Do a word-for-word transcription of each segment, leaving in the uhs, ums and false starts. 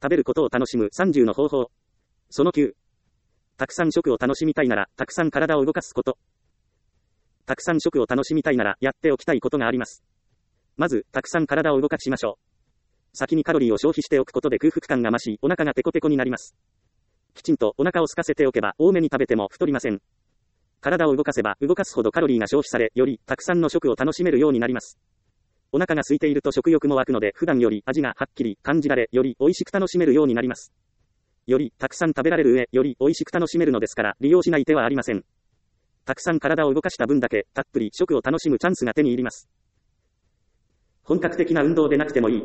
食べることを楽しむさんじゅうの方法。そのきゅう。たくさん食を楽しみたいなら、たくさん体を動かすこと。たくさん食を楽しみたいなら、やっておきたいことがあります。まず、たくさん体を動かしましょう。先にカロリーを消費しておくことで空腹感が増し、お腹がペコペコになります。きちんとお腹を空かせておけば、多めに食べても太りません。体を動かせば、動かすほどカロリーが消費され、よりたくさんの食を楽しめるようになります。お腹が空いていると食欲も湧くので、普段より味がはっきり感じられ、より美味しく楽しめるようになります。よりたくさん食べられる上、より美味しく楽しめるのですから、利用しない手はありません。たくさん体を動かした分だけ、たっぷり食を楽しむチャンスが手に入ります。本格的な運動でなくてもいい。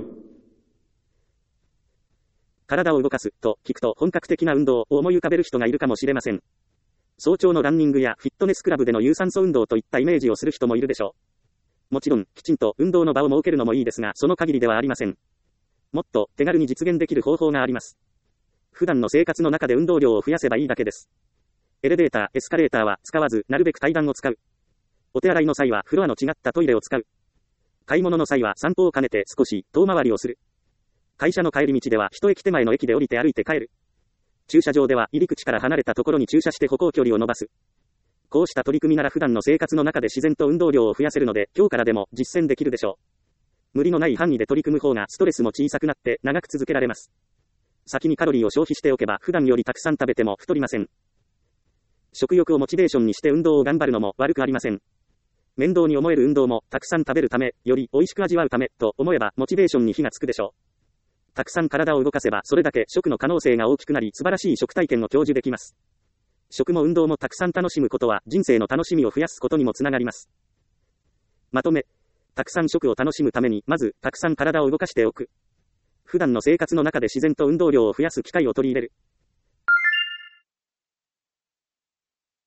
体を動かすと聞くと本格的な運動を思い浮かべる人がいるかもしれません。早朝のランニングやフィットネスクラブでの有酸素運動といったイメージをする人もいるでしょう。もちろん、きちんと運動の場を設けるのもいいですが、その限りではありません。もっと手軽に実現できる方法があります。普段の生活の中で運動量を増やせばいいだけです。エレベーター、エスカレーターは使わず、なるべく階段を使う。お手洗いの際はフロアの違ったトイレを使う。買い物の際は散歩を兼ねて少し遠回りをする。会社の帰り道では一駅手前の駅で降りて歩いて帰る。駐車場では入り口から離れたところに駐車して歩行距離を伸ばす。こうした取り組みなら普段の生活の中で自然と運動量を増やせるので、今日からでも実践できるでしょう。無理のない範囲で取り組む方がストレスも小さくなって長く続けられます。先にカロリーを消費しておけば普段よりたくさん食べても太りません。食欲をモチベーションにして運動を頑張るのも悪くありません。面倒に思える運動もたくさん食べるため、より美味しく味わうためと思えばモチベーションに火がつくでしょう。たくさん体を動かせばそれだけ食の可能性が大きくなり素晴らしい食体験を享受できます。食も運動もたくさん楽しむことは人生の楽しみを増やすことにもつながります。まとめ、たくさん食を楽しむためにまずたくさん体を動かしておく。普段の生活の中で自然と運動量を増やす機会を取り入れる。